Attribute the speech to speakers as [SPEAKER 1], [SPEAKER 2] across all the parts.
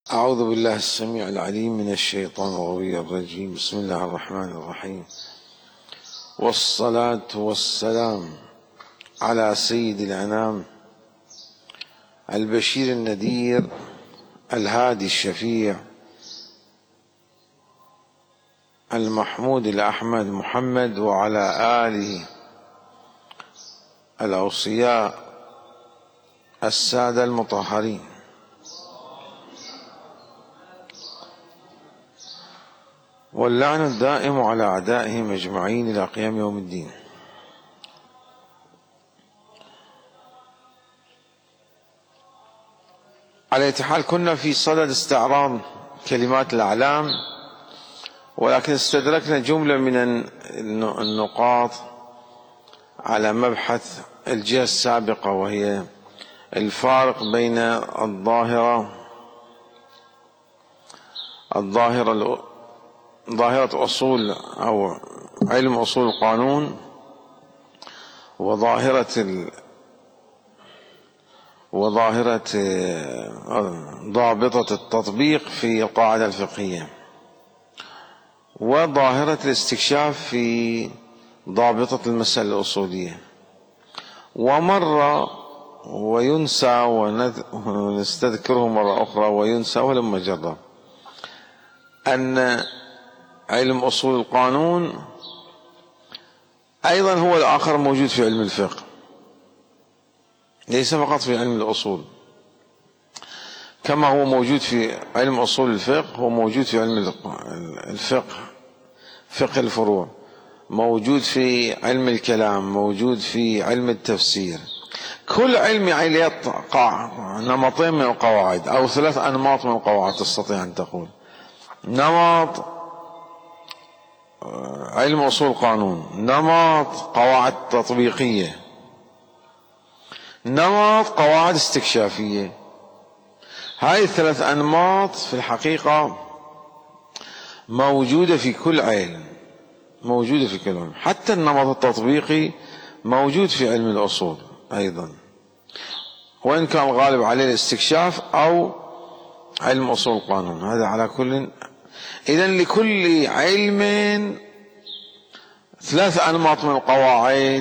[SPEAKER 1] أعوذ بالله السميع العليم من الشيطان الرجيم. بسم الله الرحمن الرحيم، والصلاة والسلام على سيد الأنام البشير النذير الهادي الشفيع المحمود الأحمد محمد، وعلى آله الأوصياء السادة المطهرين، واللعن الدائم على أعدائهم أجمعين إلى قيام يوم الدين. على أي حال كنا في صدد استعراض كلمات الأعلام، ولكن استدركنا جملة من النقاط على مبحث الجهة السابقة، وهي الفارق بين ظاهرة أصول أو علم أصول القانون وظاهرة ضابطة التطبيق في القاعدة الفقهية، وظاهرة الاستكشاف في ضابطة المسألة الأصولية. ومر وينسى ونستذكره مرة أخرى وينسى ولم مجرة أن علم أصول القانون أيضا هو الآخر موجود في علم الفقه، ليس فقط في علم الأصول. كما هو موجود في علم أصول الفقه، هو موجود في علم الفقه، فقه الفروع، موجود في علم الكلام، موجود في علم التفسير. كل علم يقع نمطين من القواعد أو 3 أنماط من القواعد، تستطيع أن تقول نمط علم أصول القانون، نمط قواعد تطبيقية، نمط قواعد استكشافية. هاي ال3 أنماط في الحقيقة موجودة في كل علم، موجودة في كل علم. حتى النمط التطبيقي موجود في علم الأصول أيضا، وإن كان الغالب عليه الاستكشاف أو علم أصول القانون. هذا على كل. إذن لكل علم 3 أنماط من القواعد،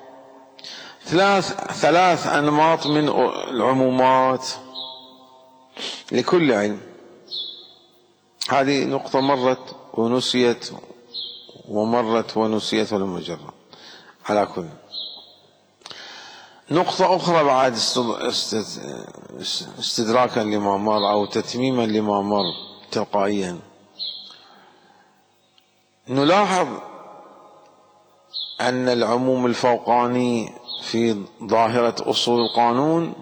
[SPEAKER 1] 3 أنماط من العمومات لكل علم. هذه نقطة مرت ونسيت ومرت ونسيت ولم مجرة. على كل. نقطة أخرى بعد استدراكا لما مر أو تتميما لما مر تلقائيا، نلاحظ أن العموم الفوقاني في ظاهرة أصول القانون،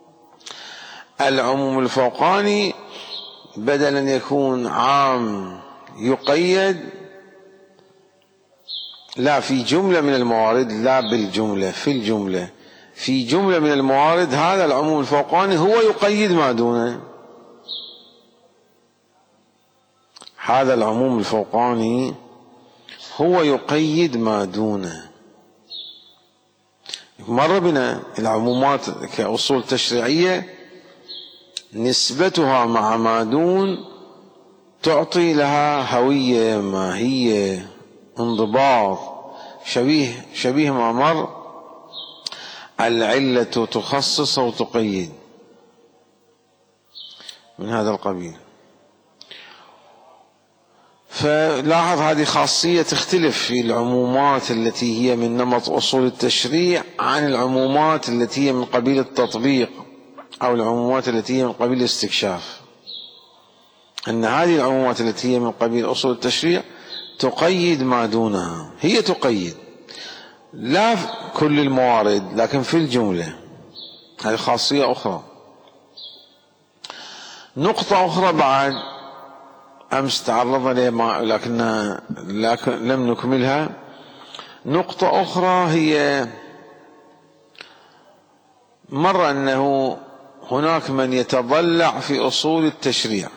[SPEAKER 1] العموم الفوقاني بدل أن يكون عام يقيد، لا، في جملة من الموارد، لا بالجملة، في الجملة، في جملة من الموارد هذا العموم الفوقاني هو يقيد ما دونه. هذا العموم الفوقاني هو يقيد ما دونه. مر بنا العمومات كأصول تشريعية نسبتها مع ما دون تعطي لها هوية، ماهية، انضباط، شبيه ما مر. العلة تخصص أو تقيد، من هذا القبيل. فلاحظ هذه خاصية تختلف في العمومات التي هي من نمط أصول التشريع عن العمومات التي هي من قبيل التطبيق أو العمومات التي هي من قبيل الاستكشاف. أن هذه العمومات التي هي من قبيل أصول التشريع تقيد ما دونها، هي تقيد لا كل الموارد لكن في الجملة. هذه خاصية أخرى. نقطة أخرى بعد أمس تعرضنا لها لكن لم نكملها. نقطة أخرى هي مر أنه هناك من يتضلع في أصول التشريع،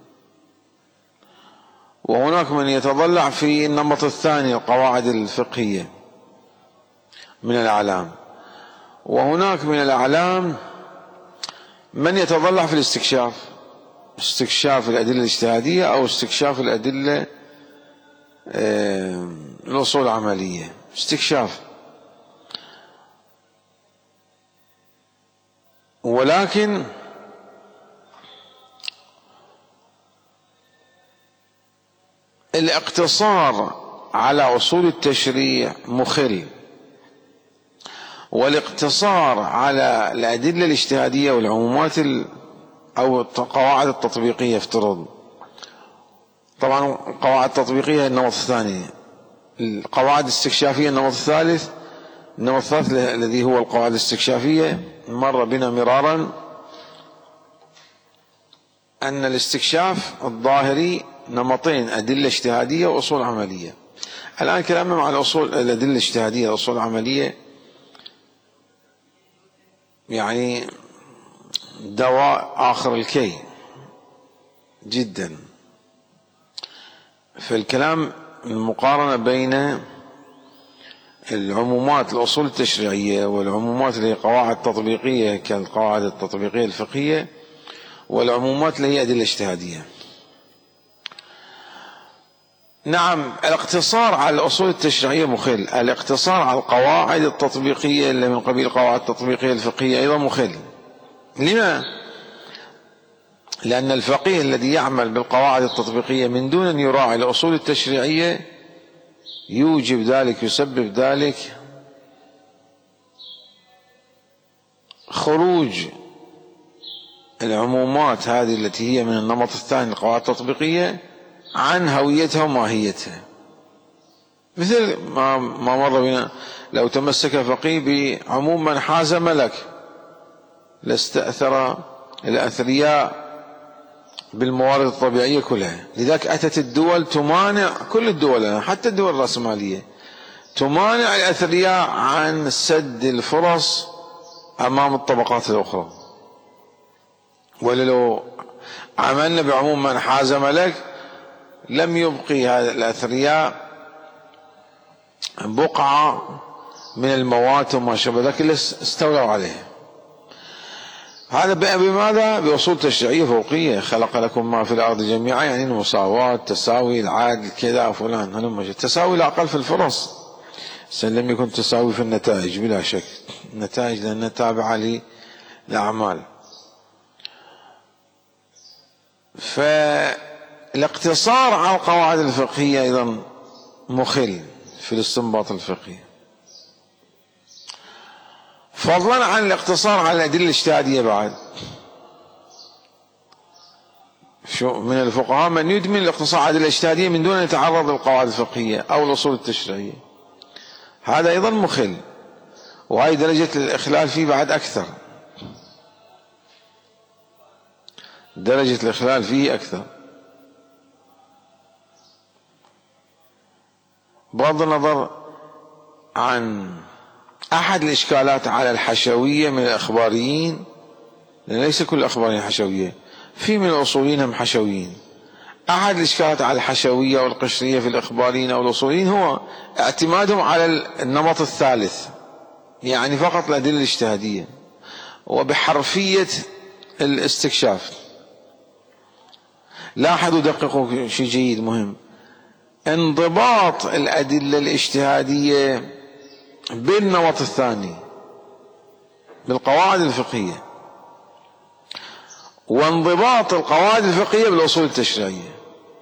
[SPEAKER 1] وهناك من يتضلع في النمط الثاني القواعد الفقهية من الأعلام، وهناك من الأعلام من يتضلع في الاستكشاف. استكشاف الأدلة الاجتهادية أو استكشاف الأدلة الأصول العملية. استكشاف. ولكن الاقتصار على أصول التشريع مخل، والاقتصار على الأدلة الاجتهادية والعمومات أو القواعد التطبيقية افترض. طبعا القواعد التطبيقية النمط الثاني، القواعد الاستكشافية النمط الثالث. النمط الثالث الذي هو القواعد الاستكشافية مر بنا مرارا أن الاستكشاف الظاهري نمطين: أدلة اجتهادية وأصول عملية. الآن كلامنا مع الأدلة الاجتهادية الأصول العملية يعني دواء آخر الكي جدا. فالكلام المقارنة بين العمومات الأصول التشريعية والعمومات اللي هي قواعد تطبيقية كالقواعد التطبيقية الفقهية، والعمومات اللي هي أدلة اجتهادية. نعم، الاقتصار على الأصول التشريعية مخل، الاقتصار على القواعد التطبيقية اللي من قبيل القواعد التطبيقية الفقهية أيضا مخل. لما؟ لأن الفقيه الذي يعمل بالقواعد التطبيقية من دون أن يراعي الأصول التشريعية يوجب ذلك، يسبب ذلك خروج العمومات هذه التي هي من النمط الثاني القواعد التطبيقية عن هويتها وماهيتها. مثل ما مر بنا: لو تمسك فقيه بعموم من حاز ملك لاستأثر الأثرياء بالموارد الطبيعية كلها. لذلك أتت الدول تمانع، كل الدول حتى الدول الرأسمالية تمانع الأثرياء عن سد الفرص أمام الطبقات الأخرى. ولو عملنا بعموم من حاز ملك لم يبقي هذا الأثرياء بقعة من الموات وما شابه ذلك اللي استولوا عليه. هذا بماذا؟ بأصول تشريعية فوقية: خلق لكم ما في الأرض جميعا، يعني المساواة، تساوي، العدل، كذا فلان. هذا تساوي الأقل في الفرص، لم يكن تساوي في النتائج بلا شك. النتائج لأنها تابعة للأعمال. فالاقتصار على القواعد الفقهية أيضا مخل في الاستنباط الفقهي، فضلا عن الاقتصار على الأدلة الاجتهادية. بعد من الفقهاء من يدمن الاقتصار على الأدلة الاجتهادية من دون أن يتعرض للقواعد الفقهية أو الأصول التشريعية. هذا أيضا مخل، وهي درجة الإخلال فيه بعد أكثر، درجة الإخلال فيه أكثر. بغض النظر عن أحد الإشكالات على الحشوية من الأخباريين، لأن ليس كل الأخباريين حشوية، في من الأصوليين هم حشويين. أحد الإشكالات على الحشوية والقشرية في الأخباريين أو الأصوليين هو اعتمادهم على النمط الثالث، يعني فقط الأدلة الاجتهادية وبحرفية الاستكشاف. لاحظوا دققوا شيء جيد مهم: انضباط الأدلة الاجتهادية بالنمط الثاني بالقواعد الفقهية، وانضباط القواعد الفقهية بالأصول التشريعية.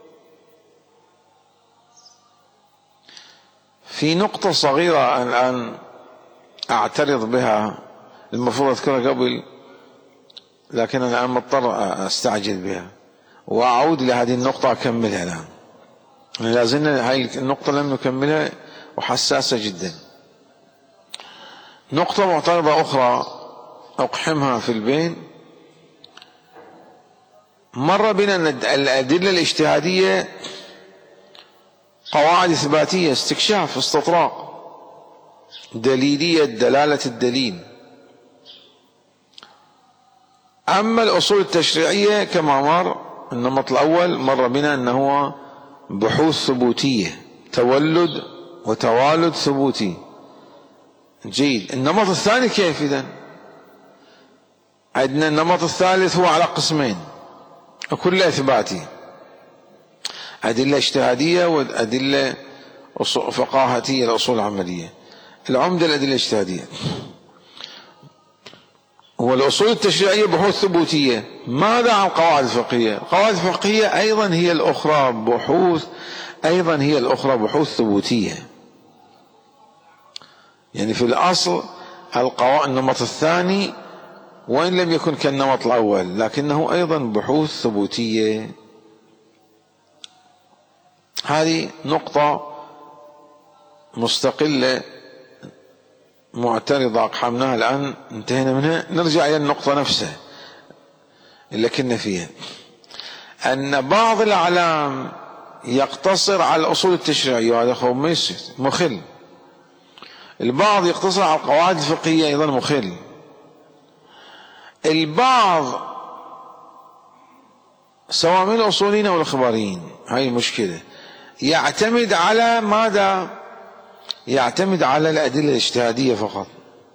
[SPEAKER 1] في نقطة صغيرة الآن أعترض بها، المفروض أذكرها قبل لكن أنا الآن مضطر أستعجل بها وأعود لهذه النقطة أكملها الآن. لازلنا هاي النقطة لم نكملها وحساسة جدا. نقطة معترضة أخرى أقحمها في البين: مر بنا أن الأدلة الاجتهادية قواعد إثباتية، استكشاف، استطراق، دليلية، دلالة الدليل. أما الأصول التشريعية كما مر النمط الأول مر بنا أنه بحوث ثبوتية، تولد وتوالد ثبوتي. جيد. النمط الثاني كيف إذن؟ عندنا النمط الثالث هو على قسمين: كلها إثباتي، أدلة اجتهادية وأدلة فقاهتية الأصول العملية. العمدة الأدلة الاجتهادية، والأصول التشريعية بحوث ثبوتية. ماذا عن القواعد الفقهية؟ القواعد الفقهية أيضا هي الأخرى بحوث ثبوتية. يعني في الأصل النمط الثاني وإن لم يكن كالنمط الأول لكنه أيضا بحوث ثبوتية. هذه نقطة مستقلة معترضة أقحمناها الآن انتهينا منها. نرجع إلى النقطة نفسها اللي كنا فيها، أن بعض الأعلام يقتصر على الأصول التشريعية وهذا مخل. البعض يقتصر على القواعد الفقهية أيضا مخل. البعض سواء من الأصوليين أو الإخباريين، هاي المشكلة، يعتمد على ماذا؟ يعتمد على الأدلة الاجتهادية فقط.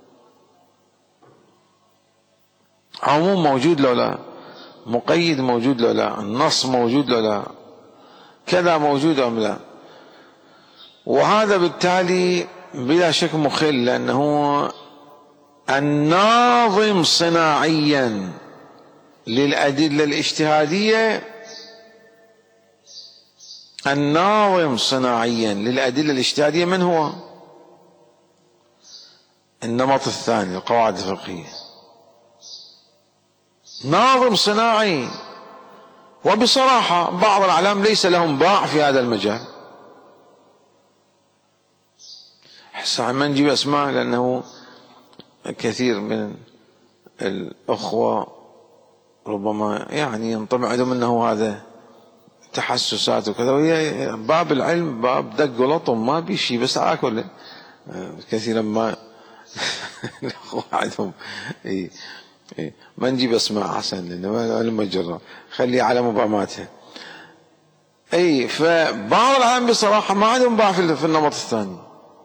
[SPEAKER 1] عموم موجود لو لا، مقيد موجود لو لا، النص موجود لو لا، كذا موجود أم لا. وهذا بالتالي بلا شك مخل، لأنه الناظم صناعيا للأدلة الاجتهادية، الناظم صناعيا للأدلة الاجتهادية من هو؟ النمط الثاني، القواعد الفقهية. ناظم صناعي. وبصراحة بعض الأعلام ليس لهم باع في هذا المجال. ما نجيب أسماء لأنه كثير من الأخوة ربما يعني ينطبع عندهم أنه هذا تحسسات وكذا، وهي باب العلم باب دق ولطم ما بيشي، بس أكل كثيرا ما الأخوة عندهم ما نجيب أسماء حسن لأنه علم مجرى، خلي على مبهماتها. فبعض العالم بصراحة ما عندهم باع في النمط الثاني،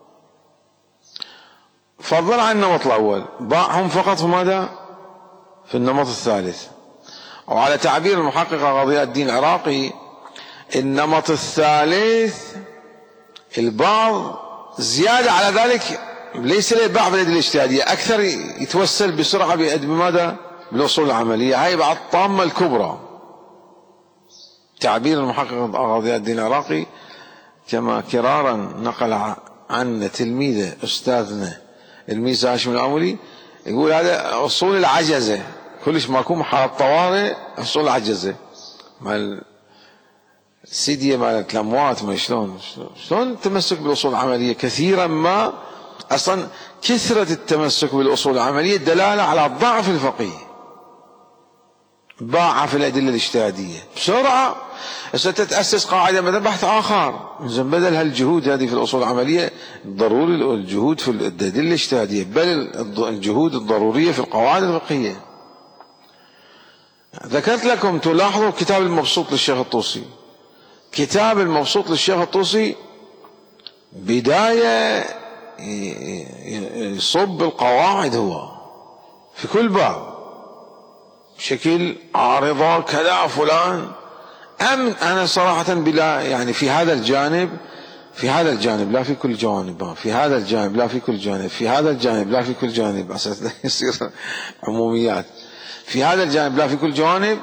[SPEAKER 1] فضلا عن النمط الأول، باعهم فقط في ماذا؟ في النمط الثالث. وعلى تعبير المحقق غضياء الدين العراقي، النمط الثالث البعض زيادة على ذلك ليس له باع بالأدلة الاجتهادية، أكثر يتوسل بسرعة بماذا؟ بالأصول العملية. هاي بعد الطامة الكبرى. تعبير المحقق غضياء الدين العراقي كما كرارا نقل عنا تلميذه أستاذنا الميزة هاشم الأمولي، يقول هذا أصول العجزة، كلش ماكو محل الطوارئ، أصول العجزة مال السيدية مالت الأموات. ما شلون التمسك بالأصول العملية كثيرا ما أصلا كثرة التمسك بالأصول العملية دلالة على ضعف الفقيه، باع في الأدلة الاجتهادية بسرعة. ستتأسس قاعدة مثلا بحث آخر، بدل هالجهود هذه في الأصول العملية ضروري الجهود في الأدلة الاجتهادية، بل الجهود الضرورية في القواعد الفقهية. ذكرت لكم تلاحظوا كتاب المبسوط للشيخ الطوسي. كتاب المبسوط للشيخ الطوسي بداية يصب القواعد هو في كل باب بشكل عارضة كذا فلان. أنا صراحة بلا يعني في هذا الجانب لا في كل جانب، في هذا الجانب لا في كل جانب، في هذا الجانب لا في كل جانب، أساس لا يصير عموميات. في هذا الجانب لا في كل جانب.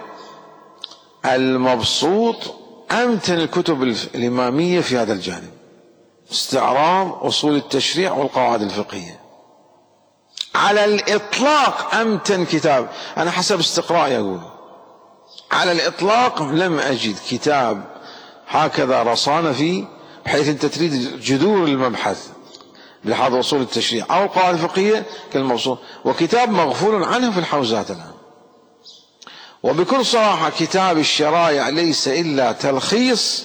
[SPEAKER 1] المبسوط أمتن الكتب الإمامية في هذا الجانب، استعراض أصول التشريع والقواعد الفقهية على الإطلاق. أمتن كتاب أنا حسب استقرائي أقول على الإطلاق لم أجد كتاب هكذا رصانة فيه، بحيث أنت تريد جذور المبحث بلحاظ أصول التشريع أو القواعد الفقهية كالمبسوط، وكتاب مغفول عنه في الحوزات الآن. وبكل صراحة كتاب الشرائع ليس إلا تلخيص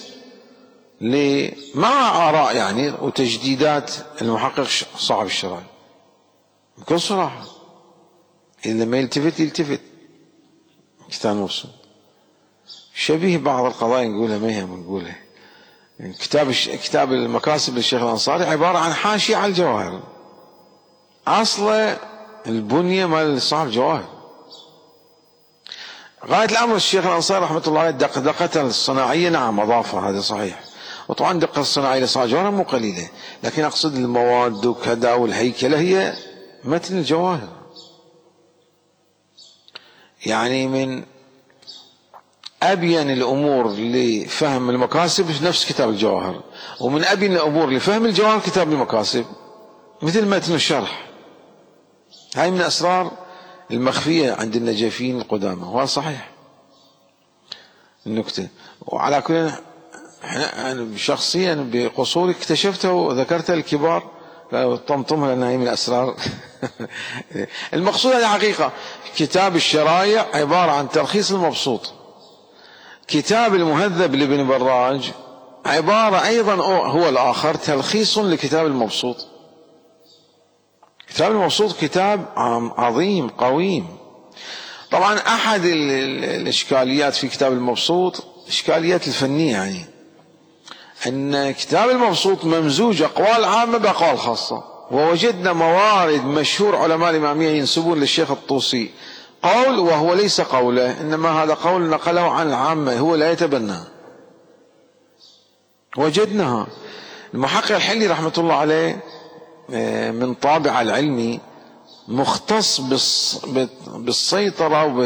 [SPEAKER 1] مع آراء يعني وتجديدات المحقق صاحب الشرائع. بكل صراحة إذا ما يلتفت كتاب مبسوط شبيه بعض القضايا نقولها ما يهم نقولها. كتاب المكاسب للشيخ الأنصاري عبارة عن حاشية على الجواهر، أصل البنية مال صاحب الجواهر. غاية الأمر الشيخ الأنصاري رحمة الله عليه دقته الصناعية نعم أضافها، هذا صحيح، وطبعا دقة الصناعية لصناعة الجواهر مو قليلة، لكن أقصد المواد وكذا والهيكلة هي متن الجواهر. يعني من أبين الأمور لفهم المكاسب نفس كتاب الجواهر، ومن أبين الأمور لفهم الجواهر كتاب المكاسب مثل متن الشرح. هاي من أسرار المخفية عند النجفيين القدامى، وهذا صحيح النكتة. وعلى كل أنا شخصيا بقصوري اكتشفته وذكرته الكبار طمطمها لأنها هي من الأسرار. المقصود هذه حقيقة. كتاب الشرايع عبارة عن تلخيص المبسوط. كتاب المهذب لابن براج عبارة أيضا هو الآخر تلخيص لكتاب المبسوط. كتاب المبسوط كتاب عظيم قويم. طبعا أحد الإشكاليات في كتاب المبسوط إشكاليات الفنية، يعني أن كتاب المبسوط ممزوج أقوال عامة بأقوال خاصة، ووجدنا موارد مشهور علماء الإمامية ينسبون للشيخ الطوسي قول وهو ليس قوله، إنما هذا قول نقله عن العامة هو لا يتبناه. وجدناها. المحقق الحلي رحمة الله عليه من طابع العلمي مختص بالسيطرة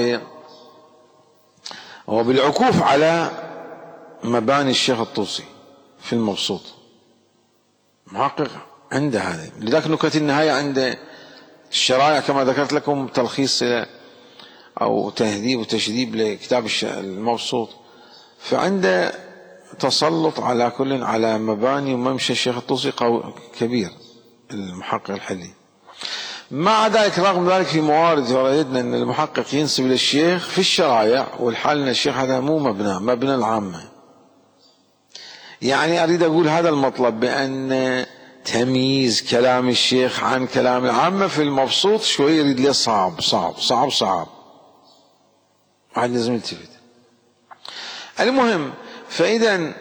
[SPEAKER 1] وبالعكوف على مباني الشيخ الطوسي في المبسوط. محقق عنده هذا، لذلك نكت النهاية عند الشرائع كما ذكرت لكم تلخيص أو تهذيب وتشذيب لكتاب المبسوط، فعنده تسلط على كل على مباني وممشى الشيخ الطوسي كبير المحقق الحلي. مع ذلك رغم ذلك في موارد وردنا أن المحقق ينسب للشيخ في الشرائع، والحال أن الشيخ هذا مو مبنى العامة. يعني أريد أقول هذا المطلب بأن تمييز كلام الشيخ عن كلام العامة في المبسوط شوي يريد لي صعب صعب صعب صعب، واحد لازم يلتفت. المهم فإذا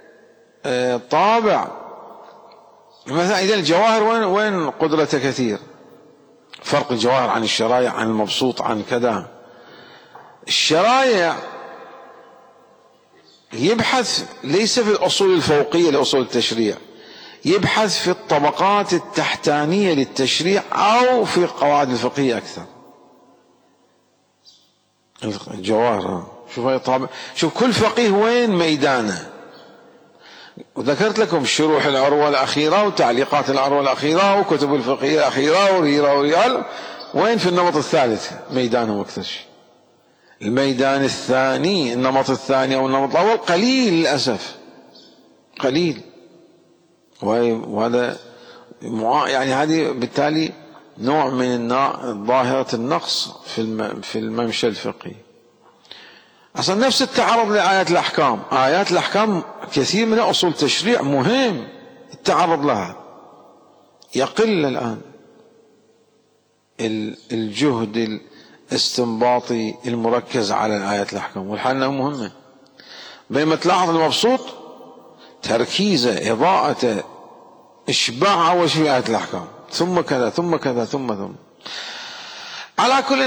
[SPEAKER 1] طابع مثلا إذا الجواهر وين قدرته كثير، فرق الجواهر عن الشرايع عن المبسوط عن كذا. الشرايع يبحث ليس في الأصول الفوقية لأصول التشريع، يبحث في الطبقات التحتانية للتشريع أو في القواعد الفقهية أكثر. الجواهر شوف كل فقيه وين ميدانه. وذكرت لكم شروح العروة الأخيرة وتعليقات العروة الأخيرة وكتب الفقهية الأخيرة وريرة وريال، وين في النمط الثالث ميدانه أكثر شيء. الميدان الثاني النمط الثاني أو النمط الأول قليل للأسف قليل، وهذا يعني هذه بالتالي نوع من ظاهرة النقص في الممشى الفقهي. أصلا نفس التعرض لآيات الأحكام، آيات الأحكام كثير من أصول تشريع مهم التعرض لها، يقل الآن الجهد الاستنباطي المركز على الآيات الأحكام، والحال أنها مهمة. بينما تلاحظ المبسوط تركيزه إضاءته إشباع أول شيء آيات الأحكام ثم كذا ثم كذا ثم على كل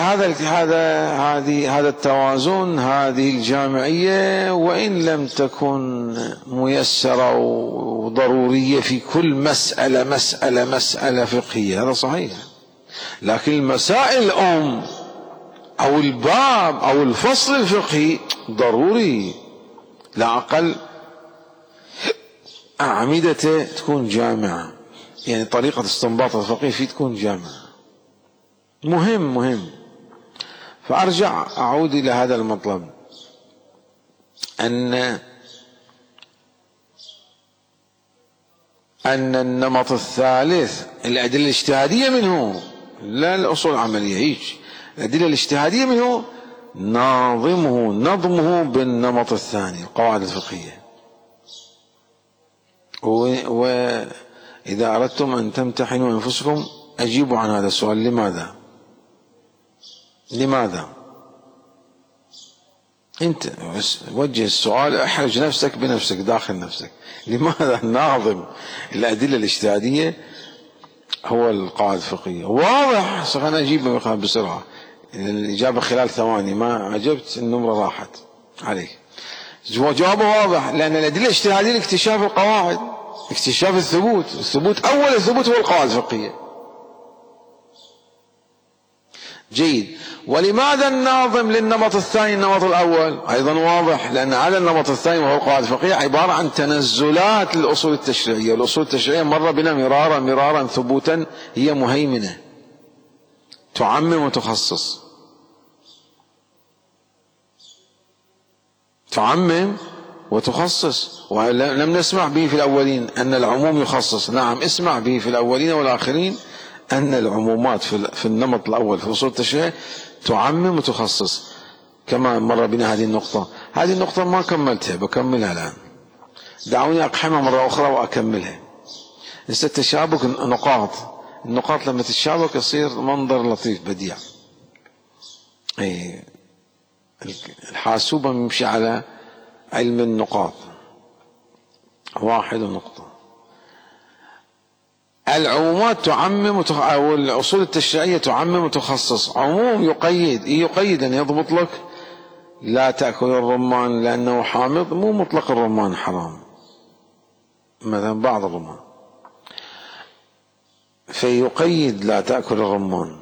[SPEAKER 1] هذا التوازن، هذه الجامعية وإن لم تكن ميسرة وضرورية في كل مسألة فقهية، هذا صحيح، لكن المسائل الأم أو الباب أو الفصل الفقهي ضروري، لا أقل أعمدته تكون جامعة، يعني طريقة استنباط الفقيه فيه تكون جامعة، مهم. فأرجع أعود إلى هذا المطلب، أن النمط الثالث الأدلة الاجتهادية منه، لا الأصول العملية، هيك الأدلة الاجتهادية منه نظمه بالنمط الثاني القواعد الفقهية. وإذا أردتم أن تمتحنوا أنفسكم أجيبوا عن هذا السؤال: لماذا؟ أنت وجه السؤال، احرج نفسك بنفسك داخل نفسك، لماذا ناظم الأدلة الاجتهادية هو القواعد الفقهية؟ واضح، أنا أجيب بسرعة. الإجابة خلال ثواني، ما عجبت النمرة راحت عليك. جوابه واضح، لأن الأدلة الاجتهادية لاكتشاف القواعد، اكتشاف الثبوت أول الثبوت هو القواعد الفقهية. جيد. ولماذا الناظم للنمط الثاني النمط الأول؟ أيضا واضح، لأن هذا النمط الثاني وهو القواعد الفقهية عبارة عن تنزلات للأصول التشريعية، والأصول التشريعية مر بنا مرارا ثبوتا، هي مهيمنة تعمم وتخصص، تعمم وتخصص. ولم نسمع به في الأولين أن العموم يخصص، نعم اسمع به في الأولين والآخرين أن العمومات في النمط الأول في أصول التشريع تعمم وتخصص، كما مر بنا هذه النقطة. هذه النقطة ما كملتها، بكملها الآن، دعوني أقحمها مرة أخرى وأكملها. لسه تشابك النقاط لما تتشابك يصير منظر لطيف بديع. الحاسوبة يمشي على علم النقاط. واحد نقطة. العمومات تعمم أو الأصول التشريعية تعمم وتخصص. عموم يقيد أن يضبط لك لا تأكل الرمان لأنه حامض، مو مطلق الرمان حرام، مثلا بعض الرمان، فيقيد لا تأكل الرمان.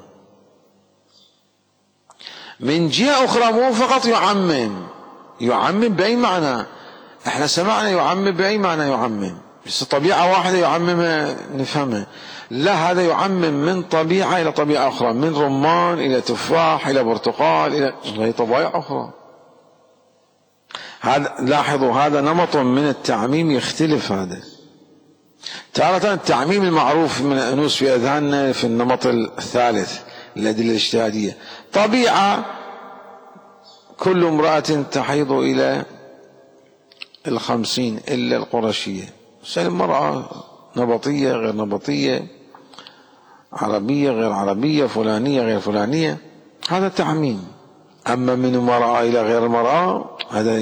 [SPEAKER 1] من جهة أخرى مو فقط يعمم بأي معنى، احنا سمعنا يعمم بأي معنى يعمم، بس طبيعة واحدة يعممها نفهمها، لا، هذا يعمم من طبيعة إلى طبيعة أخرى، من رمان إلى تفاح إلى برتقال إلى طبيعة أخرى. لاحظوا هذا نمط من التعميم يختلف. هذا تارة التعميم المعروف من الأنوس في أذهاننا في النمط الثالث الأدلة الاجتهادية، طبيعة كل امرأة تحيض إلى 50 إلا القرشية، المرأة نبطية غير نبطية، عربية غير عربية، فلانية غير فلانية، هذا تعميم. أما من المرأة إلى غير المرأة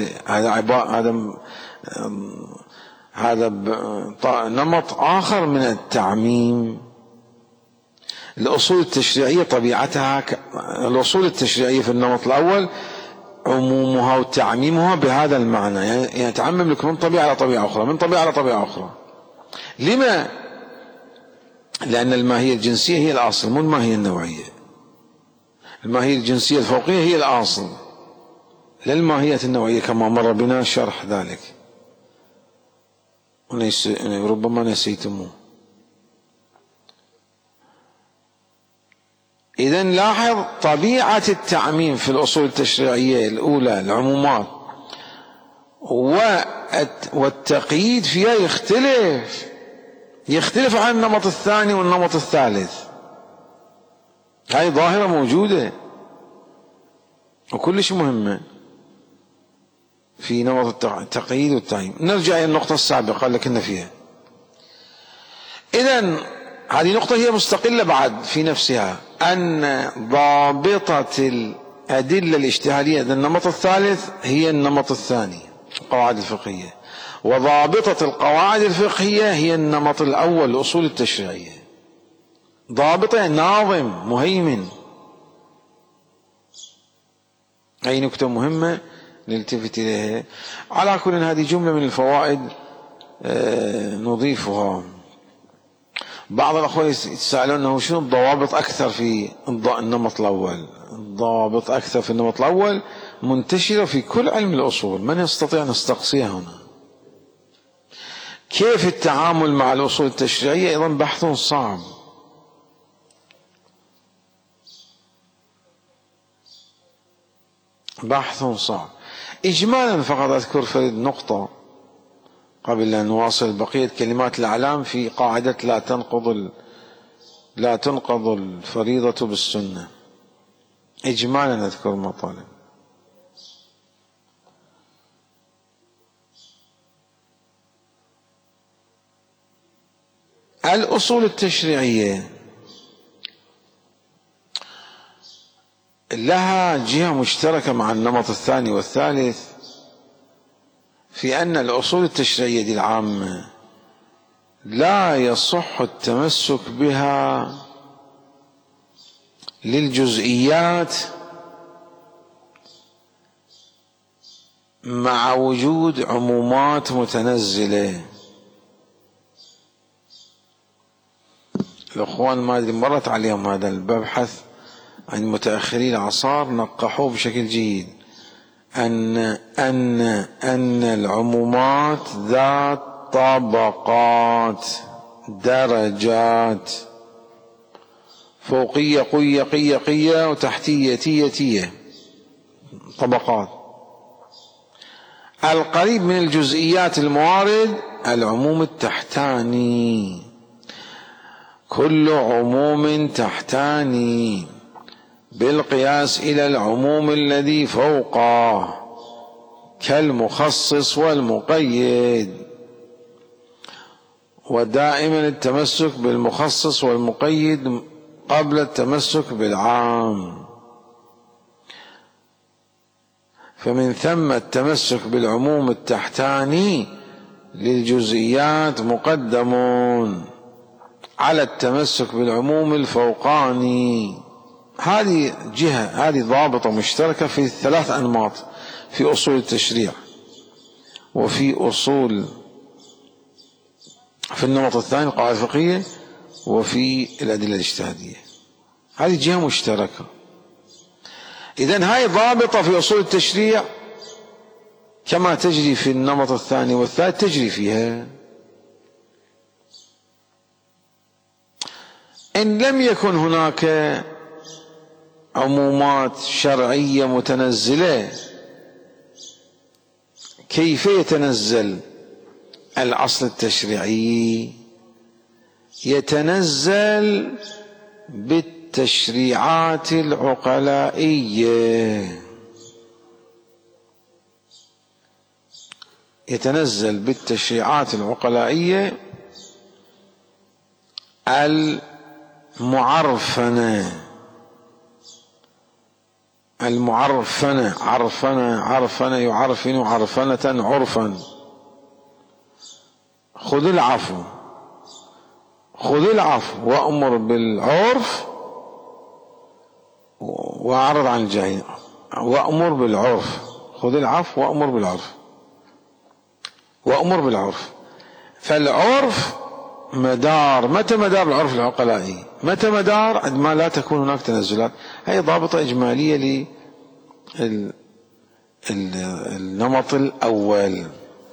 [SPEAKER 1] هذا نمط آخر من التعميم. الأصول التشريعية طبيعتها الأصول التشريعية في النمط الأول عمومها وتعميمها بهذا المعنى، يعني تعمم لك من طبيعة إلى طبيعة أخرى، من طبيعة إلى طبيعة أخرى. لما؟ لأن الماهية الجنسية هي الأصل، مو الماهية النوعية. الماهية الجنسية الفوقية هي الأصل، لا الماهية النوعية كما مر بنا شرح ذلك، ربما نسيتموه. إذن لاحظ طبيعة التعميم في الأصول التشريعية الأولى العمومات، والتقييد فيها يختلف عن النمط الثاني والنمط الثالث. هاي ظاهرة موجودة وكلش مهمة في نمط التقييد والتعميم. نرجع إلى النقطة السابقة اللي كنا فيها. إذن هذه نقطة هي مستقلة بعد في نفسها، أن ضابطة الأدلة الاجتهادية النمط الثالث هي النمط الثاني القواعد الفقهية، وضابطة القواعد الفقهية هي النمط الأول الأصول التشريعية. ضابطة ناظم مهيمن. أي نكتة مهمة نلتفت إليها. على كل هذه جملة من الفوائد نضيفها. بعض الأخوة يتساءلون أنه شنو الضوابط أكثر في النمط الأول. الضوابط أكثر في النمط الأول منتشرة في كل علم الأصول، من يستطيع أن نستقصيها هنا. كيف التعامل مع الأصول التشريعية أيضا بحث صعب. بحث صعب. إجمالا فقط أذكر فريد نقطة قبل أن نواصل بقية كلمات الأعلام في قاعدة لا تنقض الفريضة بالسنة. إجمالا أذكر مطالب. الأصول التشريعية لها جهة مشتركة مع النمط الثاني والثالث في أن الأصول التشريعية دي العامة لا يصح التمسك بها للجزئيات مع وجود عمومات متنزلة. الأخوان ما أدري مرت عليهم هذا المبحث عن متأخري الأعصار، نقحوه بشكل جيد، أن العمومات ذات طبقات، درجات، فوقية قية قية قية وتحتية تية تية، طبقات. القريب من الجزئيات الموارد العموم التحتاني، كل عموم تحتاني بالقياس إلى العموم الذي فوقه كالمخصص والمقيد، ودائما التمسك بالمخصص والمقيد قبل التمسك بالعام، فمن ثم التمسك بالعموم التحتاني للجزئيات مقدم على التمسك بالعموم الفوقاني. هذه جهة، هذه ضابطة مشتركة في الثلاث أنماط، في أصول التشريع وفي في النمط الثاني القواعد الفقهية وفي الأدلة الاجتهادية. هذه جهة مشتركة. إذن هاي ضابطة في أصول التشريع كما تجري في النمط الثاني والثالث تجري فيها. إن لم يكن هناك عمومات شرعية متنزلة، كيف يتنزل الأصل التشريعي؟ يتنزل بالتشريعات العقلائية، يتنزل بالتشريعات العقلائية المعرفنة، عرفنة يعرفن عرفنة عرفا. خذ العفو وأمر بالعرف وأعرض عن الجاهلين، وأمر بالعرف. خذ العفو وأمر بالعرف. فالعرف مدار، متى مدار العرف العقلائي؟ متى مدار؟ عندما لا تكون هناك تنزلات. هي ضابطة إجمالية للنمط الأول.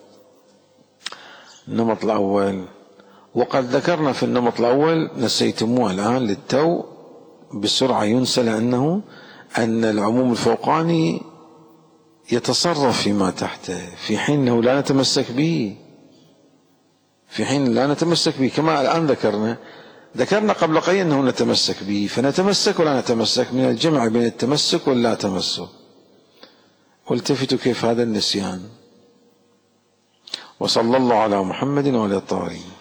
[SPEAKER 1] النمط الأول، وقد ذكرنا في النمط الأول، نسيتموه الآن للتو بسرعة ينسى، لأنه أن العموم الفوقاني يتصرف فيما تحته في حين أنه لا نتمسك به، كما الآن ذكرنا قبل قليل أنه نتمسك به، فنتمسك ولا نتمسك، من الجمع بين التمسك واللا تمسك. والتفتوا كيف هذا النسيان. وصلى الله على محمد وعلى الطاهرين.